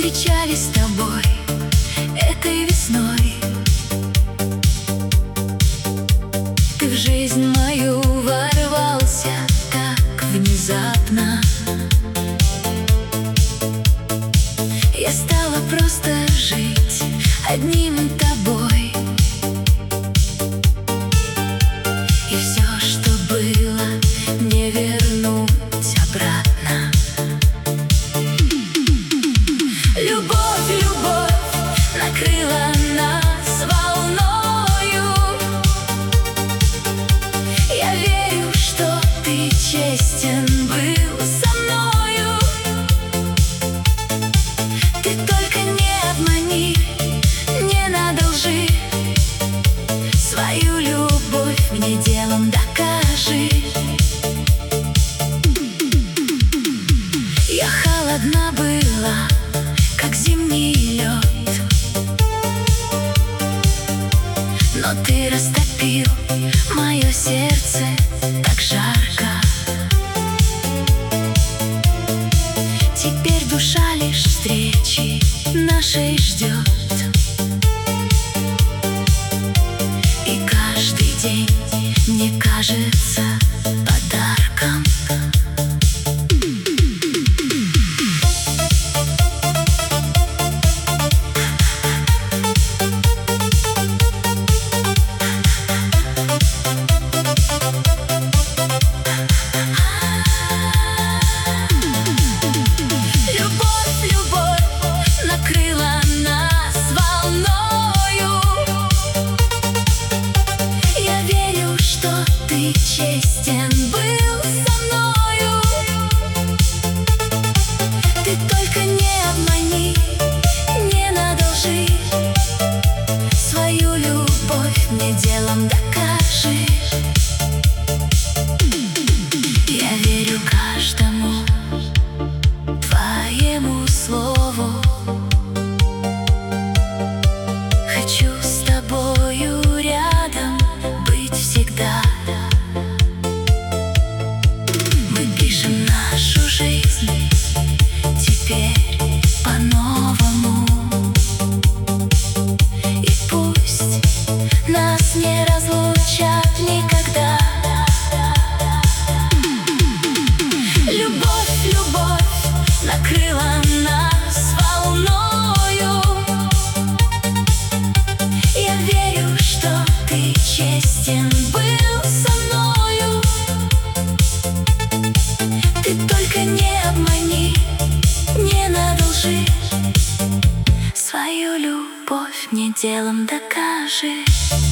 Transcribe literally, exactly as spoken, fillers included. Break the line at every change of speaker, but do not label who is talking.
встречались с тобой этой весной. Ты в жизнь мою ворвался так внезапно. Я стала просто жить одним тобой. И все, что было, не вернуть обратно. Любовь, любовь накрыла нас волною. Я верю, что ты честен был со мною. Ты только не обмани, не надолжи. Свою любовь мне делом докажи. Я холодна была, как зимний лед, но ты растопил мое сердце так жарко. Теперь душа лишь встречи нашей ждет, и каждый день мне кажется подарком. Ты честен был со мною. Ты только не обмани, не надолжи. Свою любовь мне делом докажи. Я верю каждому твоему слову. Хочу с тобою рядом быть всегда. Нашу жизнь теперь по-новому. И пусть нас не разлучат никогда. Любовь, любовь накрыла нас волною. Я верю, что ты честен был со мною. Ты только не обмани, не надолжи. Свою любовь мне делом докажи.